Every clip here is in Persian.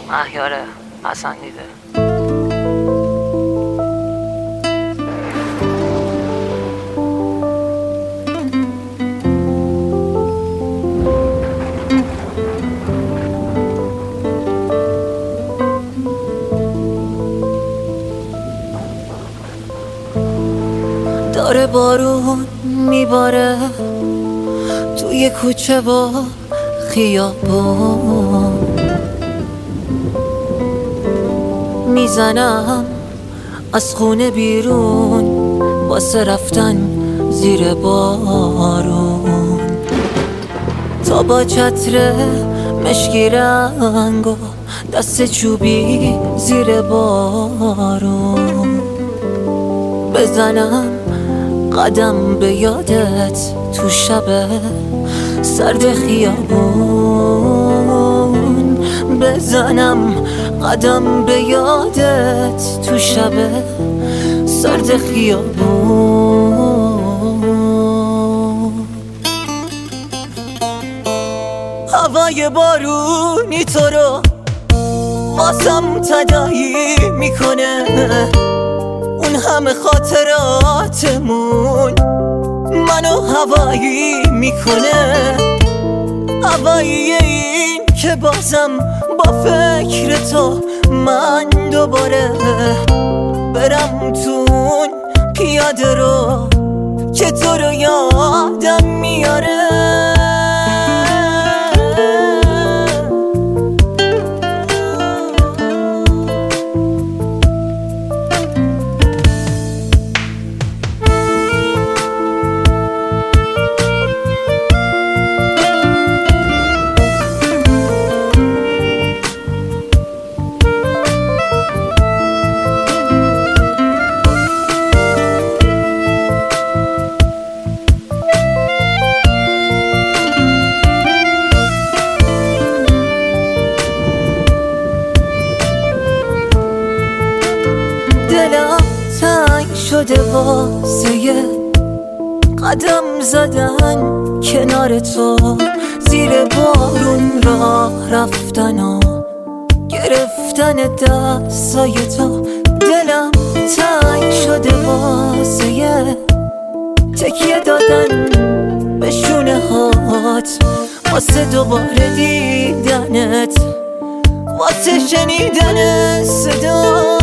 مهیار پسندیده. داره بارون میباره توی کوچه و خیابون، میزنم از خونه بیرون واسه رفتن زیر بارون، تا با چتر مشکی رنگ و دست چوبی زیر بارون بزنم قدم به یادت تو شب سرد خیابون، بزنم قدم به یادت تو شب سرد خیابون. هوای بارونی تو رو واسم تداعی میکنه، اون همه خاطراتمون منو هوایی میکنه، هوایی این که بازم با فکر تو من دوباره برم تون پیاده رو که تو رو یادم میاره. دلم تنگ شده واسه قدم زدن کنار تو، زیر بارون راه رفتن و گرفتن دستای تو. دلم تنگ شده واسه تکیه دادن به شونه هات، واسه دوباره دیدنت، واسه شنیدن صدا.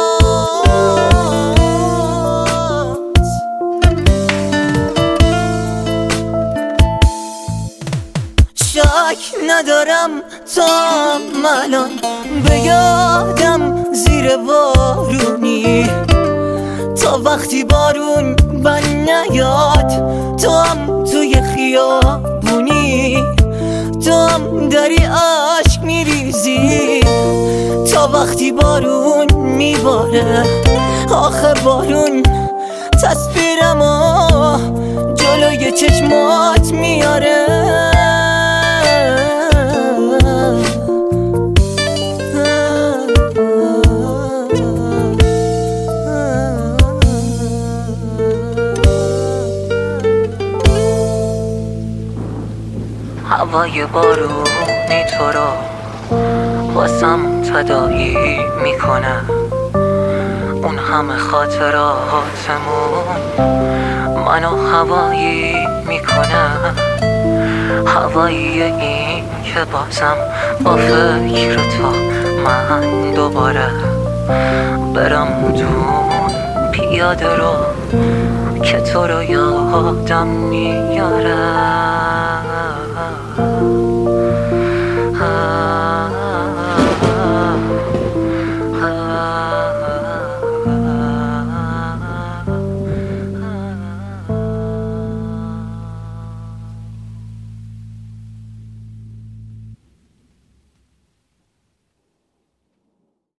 شک ندارم تا الان به یادم زیر بارونی، تا وقتی بارون بن نیاد تو هم توی خیابونی، تو هم داری عشق میریزی، تا وقتی بارون میباره آخه بارون تصویرمو جلوی چشمات میاره. هوای بارونی تو رو واسم تداعی میکنه، اون همه خاطراتمون منو هوایی میکنه، هوایی این که بازم با فکر تو من دوباره برم دون پیاده رو که تو رو یادم میاره.